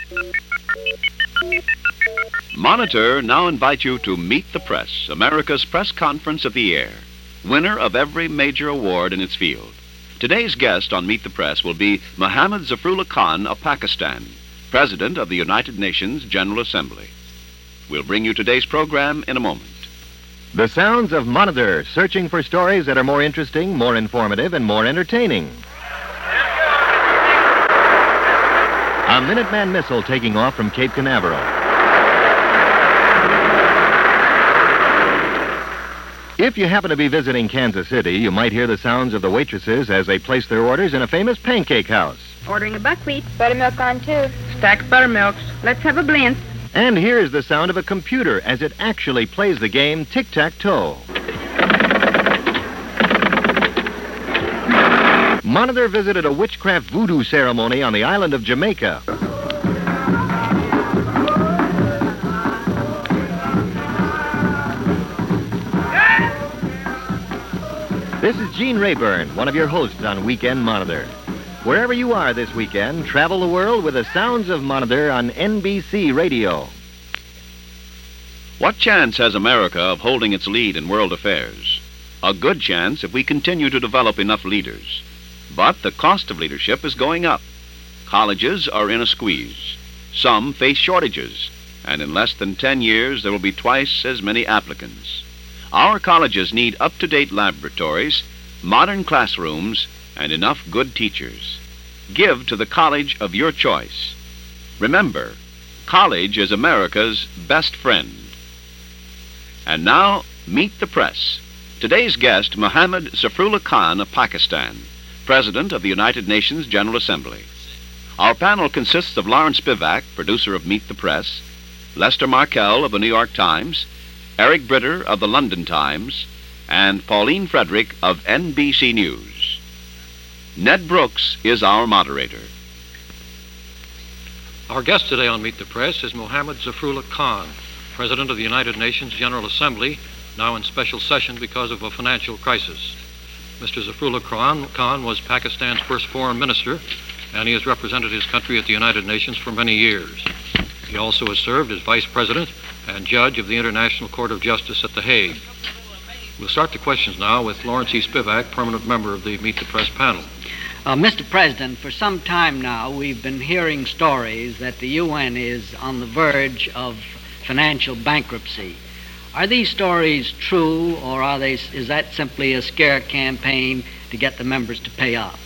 Monitor now invites you to Meet the Press, America's press conference of the year, winner of every major award in its field. Today's guest on Meet the Press will be Mohammad Zafrullah Khan of Pakistan, President of the United Nations General Assembly. We'll bring you today's program in a moment. The sounds of Monitor, searching for stories that are more interesting, more informative, and more entertaining. A Minuteman missile taking off from Cape Canaveral. If you happen to be visiting Kansas City, you might hear the sounds of the waitresses as they place their orders in a famous pancake house. Ordering a buckwheat. Buttermilk on two. Stacked buttermilks. Let's have a blend. And here's the sound of a computer as it actually plays the game tic-tac-toe. Monitor visited a witchcraft voodoo ceremony on the island of Jamaica. This is Gene Rayburn, one of your hosts on Weekend Monitor. Wherever you are this weekend, travel the world with the sounds of Monitor on NBC Radio. What chance has America of holding its lead in world affairs? A good chance if we continue to develop enough leaders. But the cost of leadership is going up. Colleges are in a squeeze. Some face shortages, and in less than 10 years there will be twice as many applicants. Our colleges need up-to-date laboratories, modern classrooms, and enough good teachers. Give to the college of your choice. Remember, college is America's best friend. And now, Meet the Press. Today's guest, Mohammad Zafrullah Khan of Pakistan, President of the United Nations General Assembly. Our panel consists of Lawrence Spivak, producer of Meet the Press, Lester Markell of the New York Times, Eric Britter of the London Times, and Pauline Frederick of NBC News. Ned Brooks is our moderator. Our guest today on Meet the Press is Mohammad Zafrullah Khan, President of the United Nations General Assembly, now in special session because of a financial crisis. Mr. Zafrullah Khan was Pakistan's first foreign minister, and he has represented his country at the United Nations for many years. He also has served as vice president and judge of the International Court of Justice at The Hague. We'll start the questions now with Lawrence E. Spivak, permanent member of the Meet the Press panel. Mr. President, for some time now, we've been hearing stories that the UN is on the verge of financial bankruptcy. Are these stories true, or is that simply a scare campaign to get the members to pay up?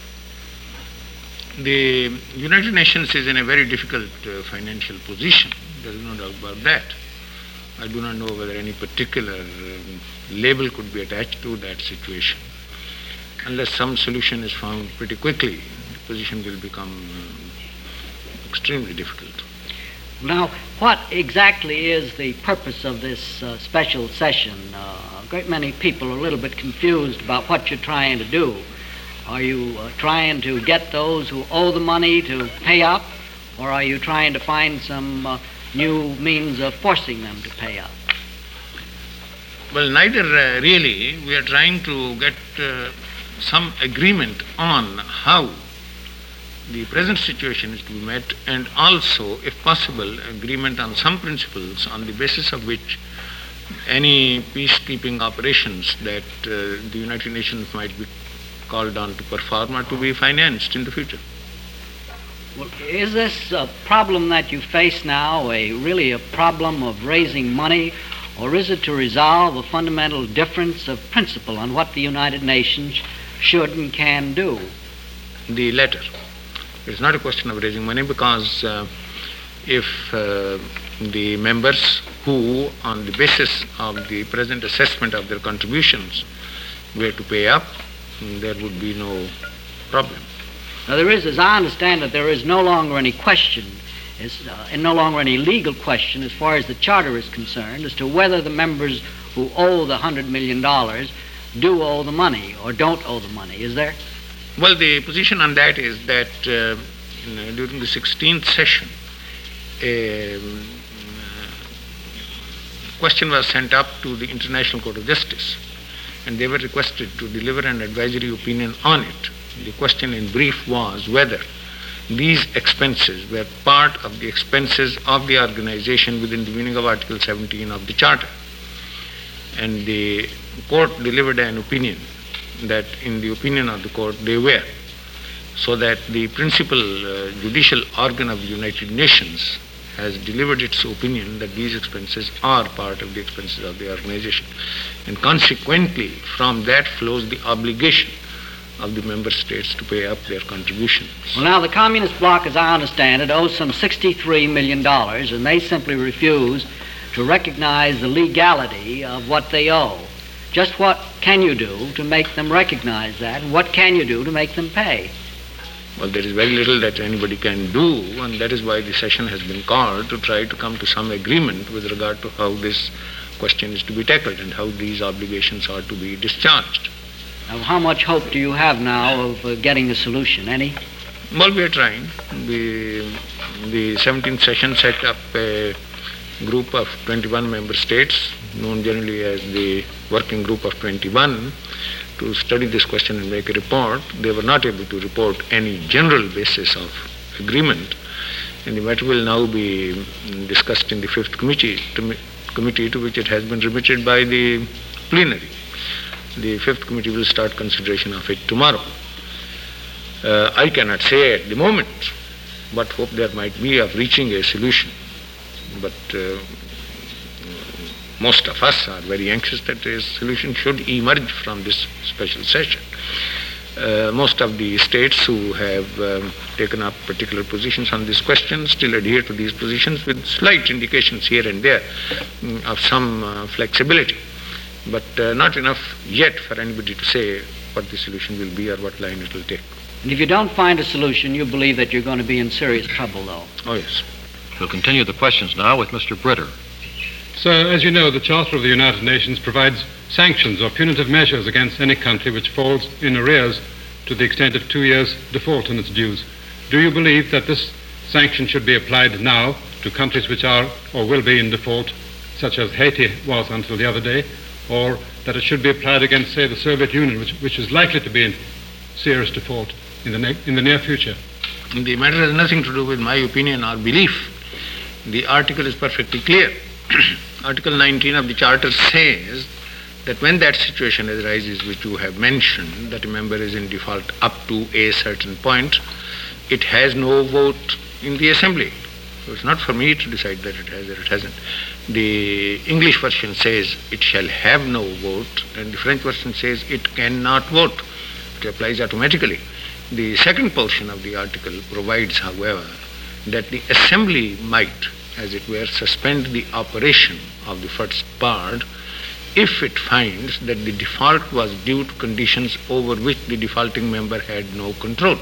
The United Nations is in a very difficult financial position. There is no doubt about that. I do not know whether any particular label could be attached to that situation. Unless some solution is found pretty quickly, the position will become extremely difficult. Now, what exactly is the purpose of this special session? A great many people are a little bit confused about what you're trying to do. Are you trying to get those who owe the money to pay up, or are you trying to find some new means of forcing them to pay up? Well, neither really. We are trying to get some agreement on how the present situation is to be met, and also, if possible, agreement on some principles on the basis of which any peacekeeping operations that the United Nations might be called on to perform are to be financed in the future. Well, is this problem that you face now really a problem of raising money, or is it to resolve a fundamental difference of principle on what the United Nations should and can do? The latter. It's not a question of raising money, because if the members who, on the basis of the present assessment of their contributions, were to pay up, there would be no problem. Now, there is, as I understand it, there is no longer any question, and no longer any legal question as far as the Charter is concerned as to whether the members who owe the $100 million do owe the money or don't owe the money, is there? Well, the position on that is that during the 16th session, a question was sent up to the International Court of Justice, and they were requested to deliver an advisory opinion on it. The question in brief was whether these expenses were part of the expenses of the organization within the meaning of Article 17 of the Charter. And the court delivered an opinion that in the opinion of the court they were, so that the principal judicial organ of the United Nations has delivered its opinion that these expenses are part of the expenses of the organization. And consequently, from that flows the obligation of the member states to pay up their contributions. Well, now, the Communist bloc, as I understand it, owes some $63 million, and they simply refuse to recognize the legality of what they owe. Just what can you do to make them recognize that, and what can you do to make them pay? Well, there is very little that anybody can do, and that is why the session has been called to try to come to some agreement with regard to how this question is to be tackled and how these obligations are to be discharged. Now, how much hope do you have now of getting a solution? Any? Well, we are trying. The 17th session set up a group of 21 member states, known generally as the Working Group of 21, to study this question and make a report. They were not able to report any general basis of agreement, and the matter will now be discussed in the 5th committee to which it has been remitted by the plenary. The 5th committee will start consideration of it tomorrow. I cannot say at the moment what hope there might be of reaching a solution, but most of us are very anxious that a solution should emerge from this special session. Most of the states who have taken up particular positions on this question still adhere to these positions with slight indications here and there of some flexibility, but not enough yet for anybody to say what the solution will be or what line it will take. And if you don't find a solution, you believe that you're going to be in serious trouble, though? Oh, yes. We'll continue the questions now with Mr. Britter. Sir, as you know, the Charter of the United Nations provides sanctions or punitive measures against any country which falls in arrears to the extent of 2 years' default in its dues. Do you believe that this sanction should be applied now to countries which are or will be in default, such as Haiti was until the other day, or that it should be applied against, say, the Soviet Union, which is likely to be in serious default in the near future? The matter has nothing to do with my opinion or belief. The article is perfectly clear. Article 19 of the Charter says that when that situation arises which you have mentioned, that a member is in default up to a certain point, it has no vote in the Assembly. So it's not for me to decide that it has or it hasn't. The English version says it shall have no vote, and the French version says it cannot vote. It applies automatically. The second portion of the article provides, however, that the Assembly might, as it were, suspend the operation of the first part if it finds that the default was due to conditions over which the defaulting member had no control.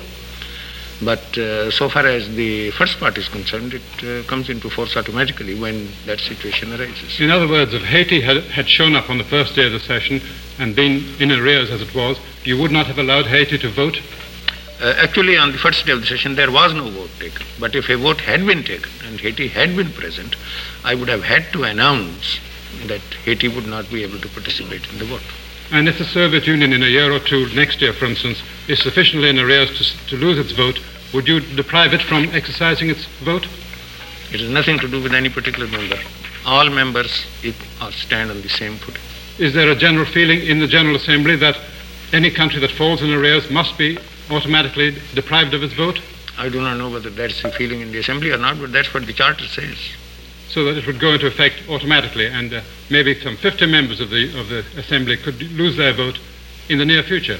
But so far as the first part is concerned, it comes into force automatically when that situation arises. In other words, if Haiti had shown up on the first day of the session and been in arrears as it was, you would not have allowed Haiti to vote? Actually, on the first day of the session, there was no vote taken. But if a vote had been taken and Haiti had been present, I would have had to announce that Haiti would not be able to participate in the vote. And if the Soviet Union in a year or two, next year, for instance, is sufficiently in arrears to lose its vote, would you deprive it from exercising its vote? It has nothing to do with any particular member. All members stand on the same footing. Is there a general feeling in the General Assembly that any country that falls in arrears must be automatically deprived of its vote? I do not know whether that's the feeling in the Assembly or not, but that's what the Charter says. So that it would go into effect automatically, and maybe some 50 members of the Assembly could lose their vote in the near future.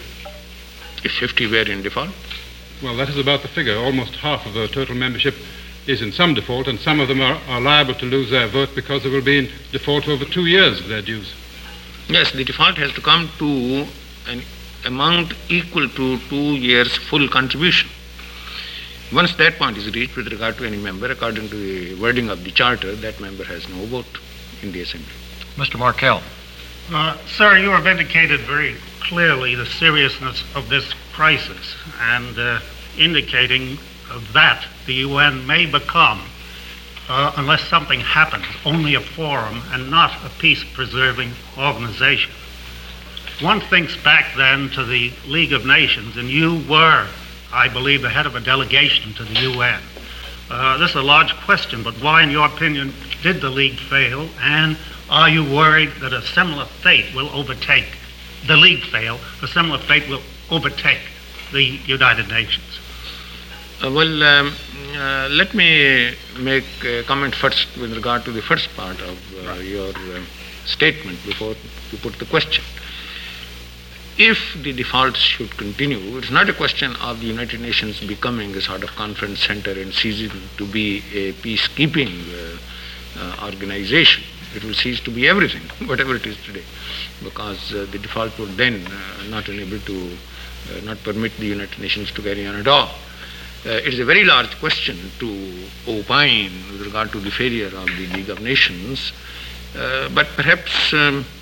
If 50 were in default? Well, that is about the figure. Almost half of the total membership is in some default, and some of them are liable to lose their vote because they will be in default over 2 years of their dues. Yes, the default has to come to an amount equal to 2 years' full contribution. Once that point is reached with regard to any member, according to the wording of the Charter, that member has no vote in the Assembly. Mr. Markell. Sir, you have indicated very clearly the seriousness of this crisis and indicating that the UN may become, unless something happens, only a forum and not a peace-preserving organization. One thinks back then to the League of Nations, and you were I believe, the head of a delegation to the UN. This is a large question, but why, in your opinion, did the League fail? And are you worried that a similar fate will overtake the League fail? A similar fate will overtake the United Nations? Let me make a comment first with regard to the first part of your statement before you put the question. If the defaults should continue, it's not a question of the United Nations becoming a sort of conference center and ceasing to be a peacekeeping organization. It will cease to be everything, whatever it is today, because the default would then not permit the United Nations to carry on at all. It is a very large question to opine with regard to the failure of the League of Nations, but perhaps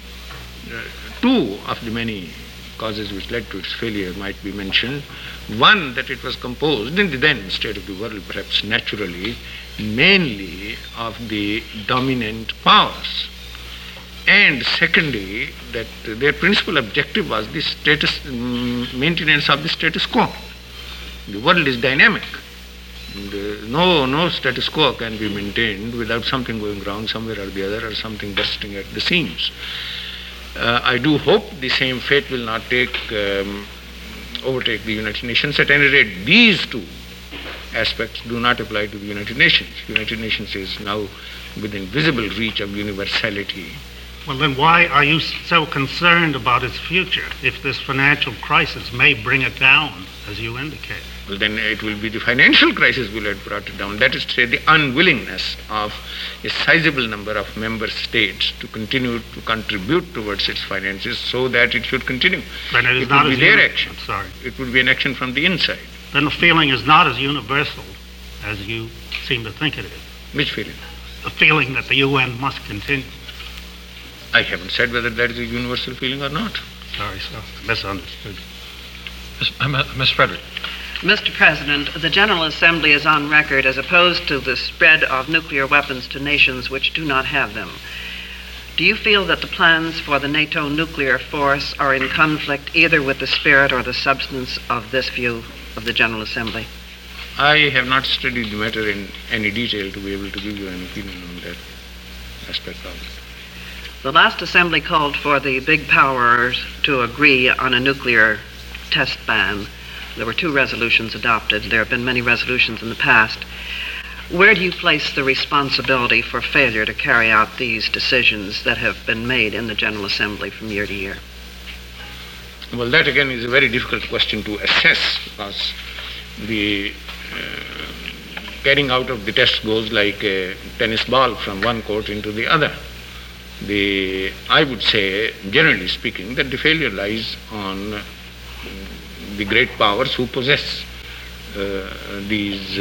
two of the many causes which led to its failure might be mentioned. One, that it was composed in the then state of the world, perhaps naturally, mainly of the dominant powers. And secondly, that their principal objective was the maintenance of the status quo. The world is dynamic. No status quo can be maintained without something going wrong somewhere or the other, or something bursting at the seams. I do hope the same fate will not overtake the United Nations. At any rate, these two aspects do not apply to the United Nations. The United Nations is now within visible reach of universality. Well, then why are you so concerned about its future if this financial crisis may bring it down, as you indicate? Well, then it will be the financial crisis will have brought it down. That is to say, the unwillingness of a sizable number of member states to continue to contribute towards its finances so that it should continue. Then it is it not would as be their action. Sorry. It would be an action from the inside. Then the feeling is not as universal as you seem to think it is. Which feeling? The feeling that the UN must continue. I haven't said whether that is a universal feeling or not. Sorry, sir. Misunderstood. Ms. Frederick. Mr. President, the General Assembly is on record as opposed to the spread of nuclear weapons to nations which do not have them. Do you feel that the plans for the NATO nuclear force are in conflict either with the spirit or the substance of this view of the General Assembly? I have not studied the matter in any detail to be able to give you an opinion on that aspect of it. The last assembly called for the big powers to agree on a nuclear test ban. There were 2 resolutions adopted. There have been many resolutions in the past. Where do you place the responsibility for failure to carry out these decisions that have been made in the General Assembly from year to year? Well, that again is a very difficult question to assess, because the carrying out of the test goes like a tennis ball from one court into the other. I would say, generally speaking, that the failure lies on the great powers who possess these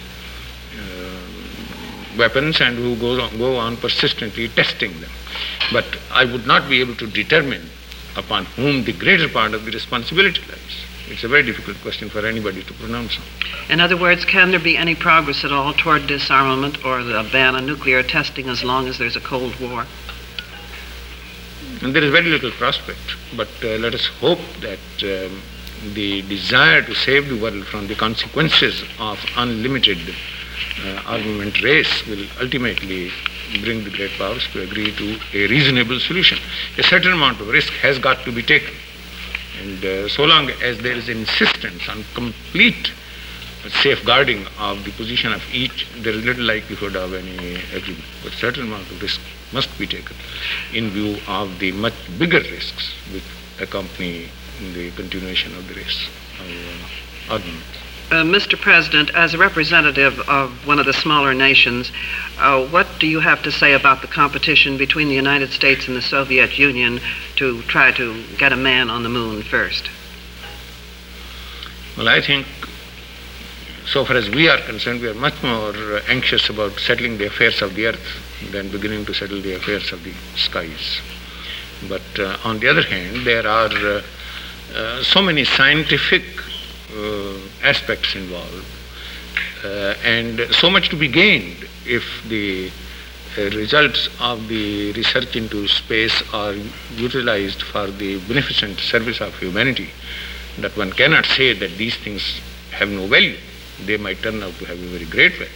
weapons and who go on persistently testing them. But I would not be able to determine upon whom the greater part of the responsibility lies. It's a very difficult question for anybody to pronounce on. In other words, can there be any progress at all toward disarmament or the ban on nuclear testing as long as there's a Cold War? And there is very little prospect, but let us hope that the desire to save the world from the consequences of unlimited armament race will ultimately bring the great powers to agree to a reasonable solution. A certain amount of risk has got to be taken, and so long as there is insistence on complete safeguarding of the position of each, there is little likelihood of any agreement. But a certain amount of risk must be taken in view of the much bigger risks which accompany the continuation of the race of armament. Mr. President, as a representative of one of the smaller nations, what do you have to say about the competition between the United States and the Soviet Union to try to get a man on the moon first? Well, I think, so far as we are concerned, we are much more anxious about settling the affairs of the earth than beginning to settle the affairs of the skies. But on the other hand, there are so many scientific aspects involved, and so much to be gained if the results of the research into space are utilized for the beneficent service of humanity, that one cannot say that these things have no value. They might turn out to have a very great value.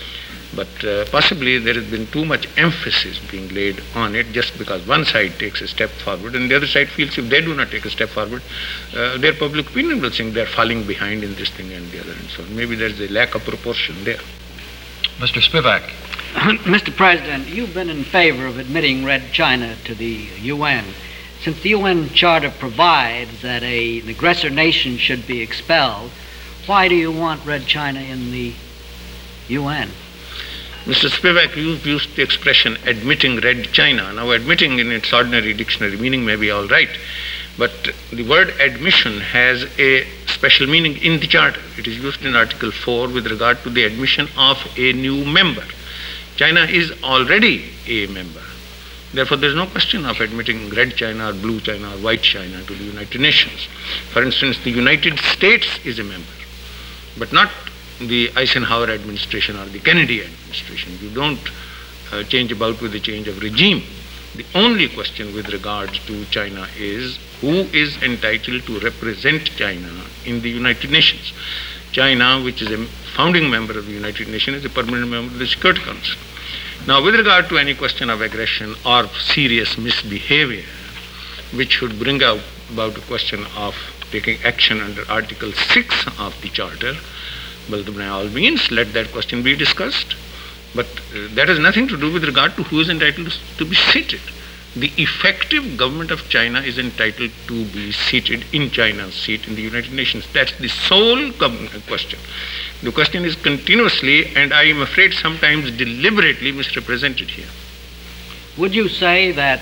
But possibly there has been too much emphasis being laid on it just because one side takes a step forward and the other side feels if they do not take a step forward, their public opinion will think they are falling behind in this thing and the other and so on. Maybe there is a lack of proportion there. Mr. Spivak. Mr. President, you've been in favor of admitting Red China to the UN. Since the UN Charter provides that an aggressor nation should be expelled, why do you want Red China in the UN? Mr. Spivak, you used the expression admitting Red China. Now, admitting in its ordinary dictionary meaning may be all right, but the word admission has a special meaning in the Charter. It is used in Article 4 with regard to the admission of a new member. China is already a member. Therefore, there is no question of admitting Red China or Blue China or White China to the United Nations. For instance, the United States is a member, but not the Eisenhower administration or the Kennedy administration. You don't change about with the change of regime. The only question with regards to China is who is entitled to represent China in the United Nations. China, which is a founding member of the United Nations, is a permanent member of the Security Council. Now, with regard to any question of aggression or serious misbehavior, which should bring about a question of taking action under Article 6 of the Charter, well, by all means, let that question be discussed. But that has nothing to do with regard to who is entitled to be seated. The effective government of China is entitled to be seated in China's seat in the United Nations. That's the sole question. The question is continuously, and I am afraid sometimes deliberately, misrepresented here. Would you say that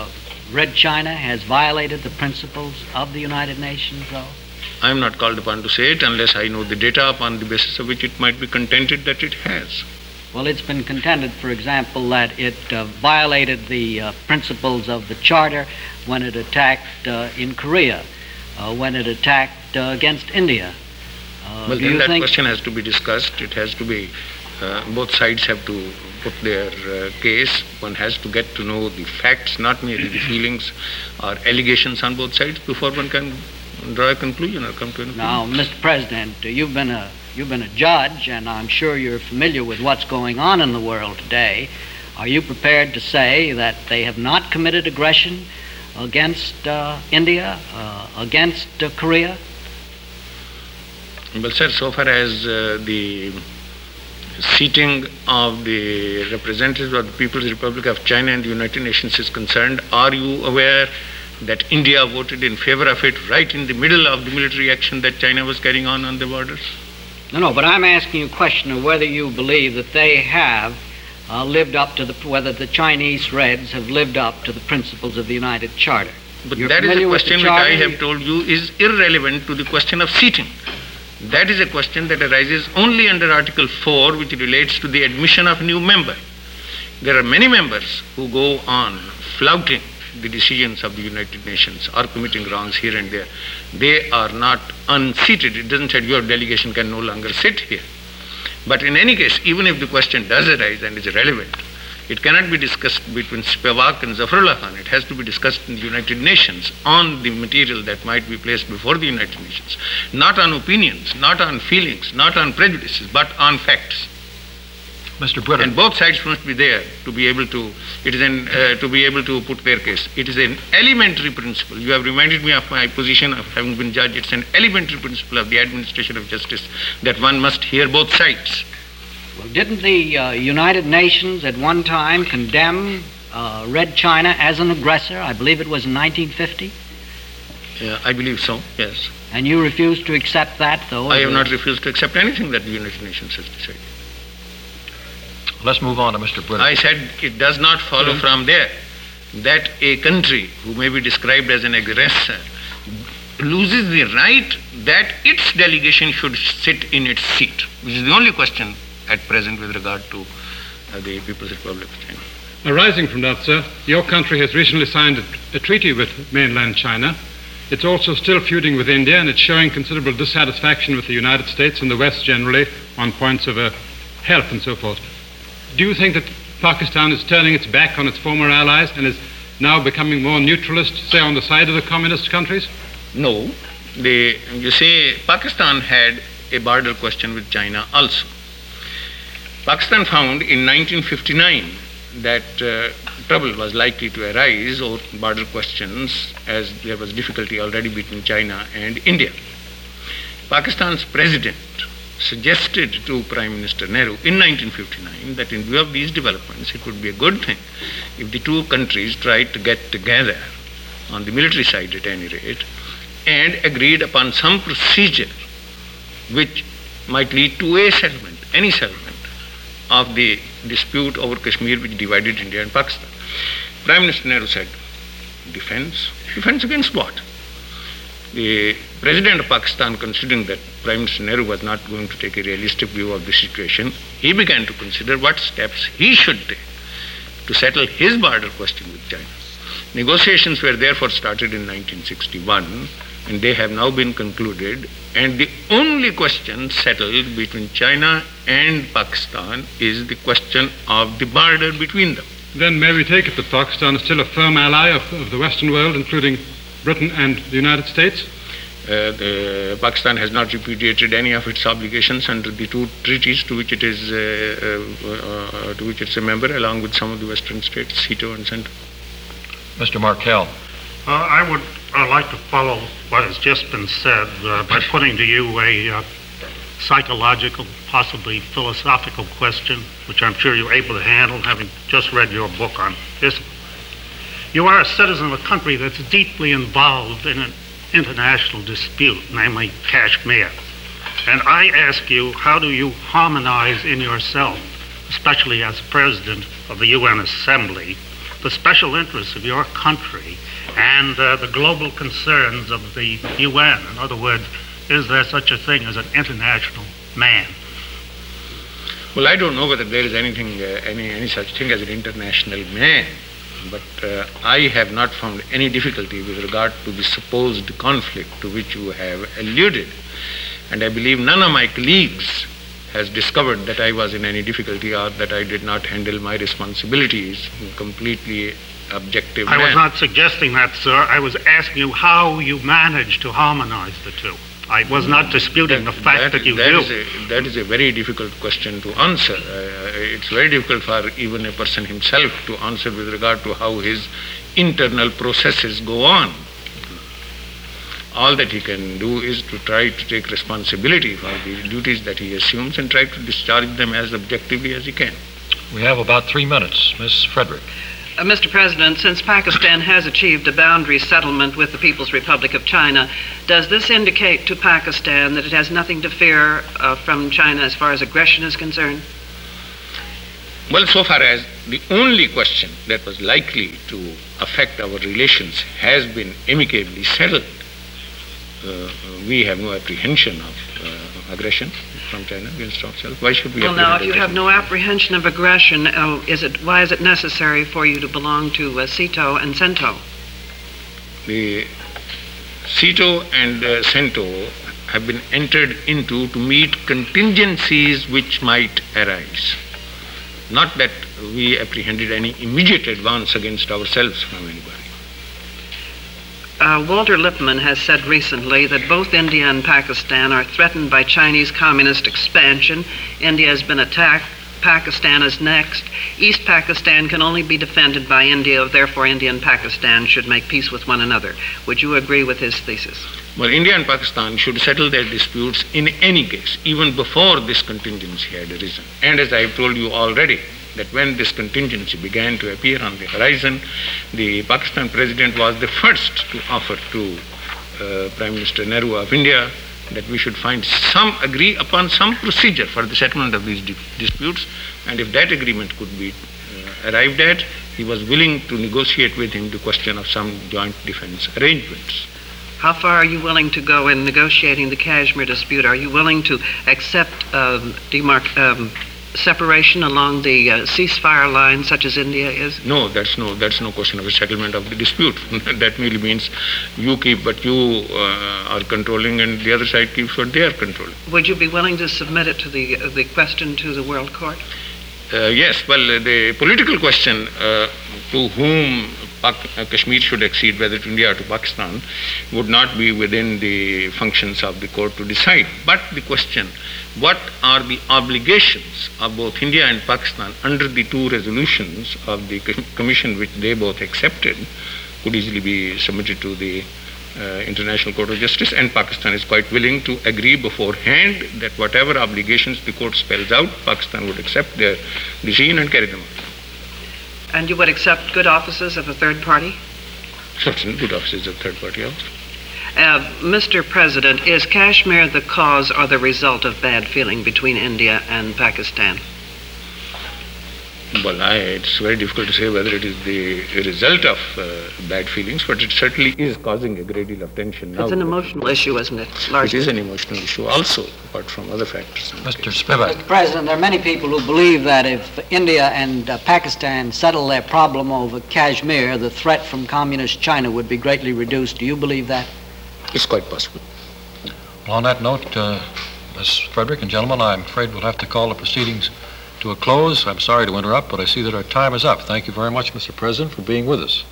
Red China has violated the principles of the United Nations, though? I am not called upon to say it unless I know the data upon the basis of which it might be contended that it has. Well, it's been contended, for example, that it violated the principles of the Charter when it attacked in Korea, when it attacked against India. Well, then that question has to be discussed. It has to be, both sides have to put their case. One has to get to know the facts, not merely the feelings or allegations on both sides before one can draw a conclusion or come to an opinion. Now, Mr. President, you've been a judge, and I'm sure you're familiar with what's going on in the world today. Are you prepared to say that they have not committed aggression against India, against Korea? Well, sir, so far as the seating of the representatives of the People's Republic of China in the United Nations is concerned, are you aware that India voted in favor of it right in the middle of the military action that China was carrying on the borders? No, but I'm asking you a question of whether you believe that they have lived up to whether the Chinese Reds have lived up to the principles of the United Charter. But that is a question which I have told you is irrelevant to the question of seating. That is a question that arises only under Article 4, which relates to the admission of new member. There are many members who go on flouting the decisions of the United Nations or committing wrongs here and there. They are not unseated. It doesn't say your delegation can no longer sit here. But in any case, even if the question does arise and is relevant, it cannot be discussed between Spivak and Zafrullah Khan. It has to be discussed in the United Nations on the material that might be placed before the United Nations. Not on opinions, not on feelings, not on prejudices, but on facts. Mr. Britton. And both sides must be there to be able to, to be able to put their case. It is an elementary principle. You have reminded me of my position of having been judge. It's an elementary principle of the administration of justice that one must hear both sides. Well, didn't the United Nations at one time condemn Red China as an aggressor? I believe it was in 1950. I believe so, yes. And you refused to accept that, though? I have not refused to accept anything that the United Nations has decided. Let's move on to Mr. Britton. I said it does not follow from there that a country who may be described as an aggressor loses the right that its delegation should sit in its seat, which is the only question at present with regard to the People's Republic of China. Arising from that, sir, your country has recently signed a treaty with mainland China. It's also still feuding with India, and it's showing considerable dissatisfaction with the United States and the West generally on points of health and so forth. Do you think that Pakistan is turning its back on its former allies and is now becoming more neutralist, say, on the side of the communist countries? No. You see, Pakistan had a border question with China also. Pakistan found in 1959 that trouble was likely to arise over border questions, as there was difficulty already between China and India. Pakistan's president suggested to Prime Minister Nehru in 1959 that in view of these developments, it would be a good thing if the two countries tried to get together, on the military side at any rate, and agreed upon some procedure which might lead to a settlement, any settlement, of the dispute over Kashmir which divided India and Pakistan. Prime Minister Nehru said, defense? Defense against what? The President of Pakistan, considering that Prime Minister Nehru was not going to take a realistic view of the situation, he began to consider what steps he should take to settle his border question with China. Negotiations were therefore started in 1961, and they have now been concluded, and the only question settled between China and Pakistan is the question of the border between them. Then may we take it that Pakistan is still a firm ally of the Western world, including Britain and the United States? Pakistan has not repudiated any of its obligations under the two treaties to which it is a member, along with some of the Western states, SEATO and CENTO. Mr. Markell. I would like to follow what has just been said by putting to you a psychological, possibly philosophical question, which I'm sure you're able to handle, having just read your book on this. You are a citizen of a country that's deeply involved in an international dispute, namely Kashmir. And I ask you, how do you harmonize in yourself, especially as President of the UN Assembly, the special interests of your country and the global concerns of the UN? In other words, is there such a thing as an international man? Well, I don't know whether there is anything, any such thing as an international man, but I have not found any difficulty with regard to the supposed conflict to which you have alluded. And I believe none of my colleagues has discovered that I was in any difficulty or that I did not handle my responsibilities in completely objective manner. I was not suggesting that, sir. I was asking you how you managed to harmonize the two. I was not disputing the fact that you do. That is a very difficult question to answer. It's very difficult for even a person himself to answer with regard to how his internal processes go on. All that he can do is to try to take responsibility for the duties that he assumes and try to discharge them as objectively as he can. We have about 3 minutes. Ms. Frederick. Mr. President, since Pakistan has achieved a boundary settlement with the People's Republic of China, does this indicate to Pakistan that it has nothing to fear from China as far as aggression is concerned? Well, so far as the only question that was likely to affect our relations has been amicably settled, we have no apprehension of aggression from China against ourselves. Why should we? Well, now, if you have no apprehension of aggression, why is it necessary for you to belong to SEATO and CENTO? The SEATO and CENTO have been entered into to meet contingencies which might arise. Not that we apprehended any immediate advance against ourselves from anybody. Walter Lippmann has said recently that both India and Pakistan are threatened by Chinese communist expansion. India has been attacked. Pakistan is next. East Pakistan can only be defended by India. Therefore, India and Pakistan should make peace with one another. Would you agree with his thesis? Well, India and Pakistan should settle their disputes in any case, even before this contingency had arisen. And as I have told you already, that when this contingency began to appear on the horizon, the Pakistan president was the first to offer to Prime Minister Nehru of India that we should agree upon some procedure for the settlement of these disputes, and if that agreement could be arrived at, he was willing to negotiate with him the question of some joint defense arrangements. How far are you willing to go in negotiating the Kashmir dispute? Are you willing to accept separation along the ceasefire line, such as India is? No, that's no question of a settlement of the dispute. That merely means you keep what you are controlling and the other side keeps what they are controlling. Would you be willing to submit it to the question to the World Court? Yes, well, the political question to whom Kashmir should accede whether to India or to Pakistan would not be within the functions of the court to decide. But the question, what are the obligations of both India and Pakistan under the two resolutions of the commission which they both accepted, could easily be submitted to the International Court of Justice, and Pakistan is quite willing to agree beforehand that whatever obligations the court spells out, Pakistan would accept their decision and carry them out. And you would accept good offices of a third party? Certainly, good offices of third party also. Mr. President, is Kashmir the cause or the result of bad feeling between India and Pakistan? Well, it's very difficult to say whether it is the result of bad feelings, but it certainly is causing a great deal of tension now. It's an emotional issue, isn't it? Largely. It is an emotional issue also, apart from other factors. Mr. Spivak. Mr. President, there are many people who believe that if India and Pakistan settle their problem over Kashmir, the threat from communist China would be greatly reduced. Do you believe that? It's quite possible. Well, on that note, Ms. Frederick and gentlemen, I'm afraid we'll have to call the proceedings to a close. I'm sorry to interrupt, but I see that our time is up. Thank you very much, Mr. President, for being with us.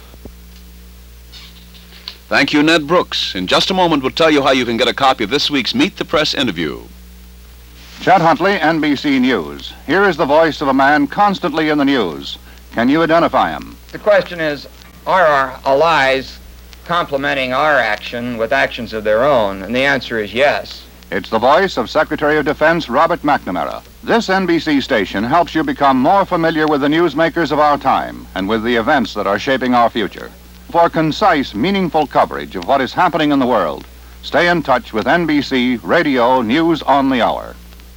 Thank you, Ned Brooks. In just a moment, we'll tell you how you can get a copy of this week's Meet the Press interview. Chet Huntley, NBC News. Here is the voice of a man constantly in the news. Can you identify him? The question is, are our allies complementing our action with actions of their own? And the answer is yes. It's the voice of Secretary of Defense Robert McNamara. This NBC station helps you become more familiar with the newsmakers of our time and with the events that are shaping our future. For concise, meaningful coverage of what is happening in the world, stay in touch with NBC Radio News on the Hour.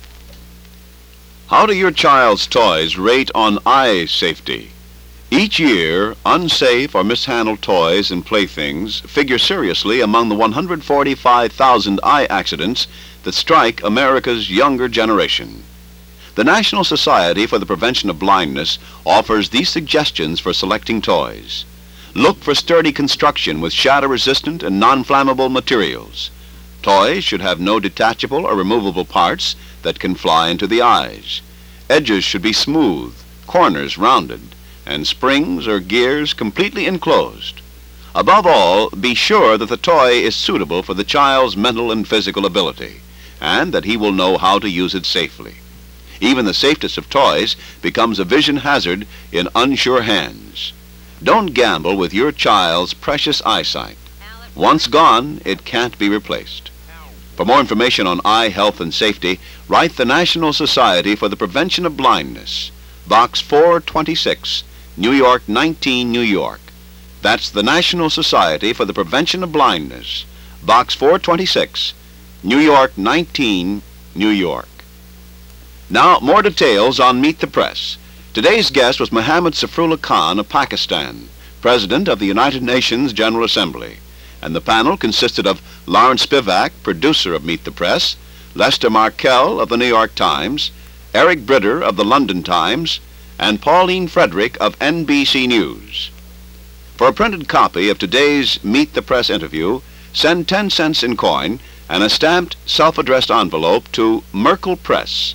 How do your child's toys rate on eye safety? Each year, unsafe or mishandled toys and playthings figure seriously among the 145,000 eye accidents that strike America's younger generation. The National Society for the Prevention of Blindness offers these suggestions for selecting toys. Look for sturdy construction with shatter-resistant and non-flammable materials. Toys should have no detachable or removable parts that can fly into the eyes. Edges should be smooth, corners rounded, and springs or gears completely enclosed. Above all, be sure that the toy is suitable for the child's mental and physical ability, and that he will know how to use it safely. Even the safest of toys becomes a vision hazard in unsure hands. Don't gamble with your child's precious eyesight. Once gone, it can't be replaced. For more information on eye health and safety, write the National Society for the Prevention of Blindness, Box 426, New York 19, New York. That's the National Society for the Prevention of Blindness, Box 426, New York 19, New York. Now, more details on Meet the Press. Today's guest was Mohammad Safrullah Khan of Pakistan, President of the United Nations General Assembly. And the panel consisted of Lawrence Spivak, producer of Meet the Press, Lester Markell of the New York Times, Eric Britter of the London Times, and Pauline Frederick of NBC News. For a printed copy of today's Meet the Press interview, send 10 cents in coin and a stamped self-addressed envelope to Merkle Press,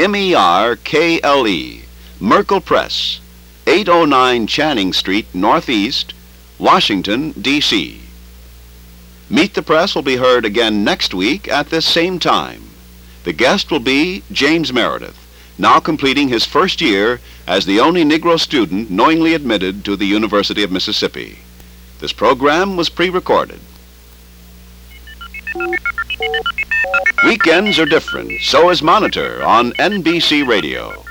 M-E-R-K-L-E, Merkle Press, 809 Channing Street, Northeast, Washington, D.C. Meet the Press will be heard again next week at this same time. The guest will be James Meredith, now completing his first year as the only Negro student knowingly admitted to the University of Mississippi. This program was pre-recorded. Weekends are different, so is Monitor on NBC Radio.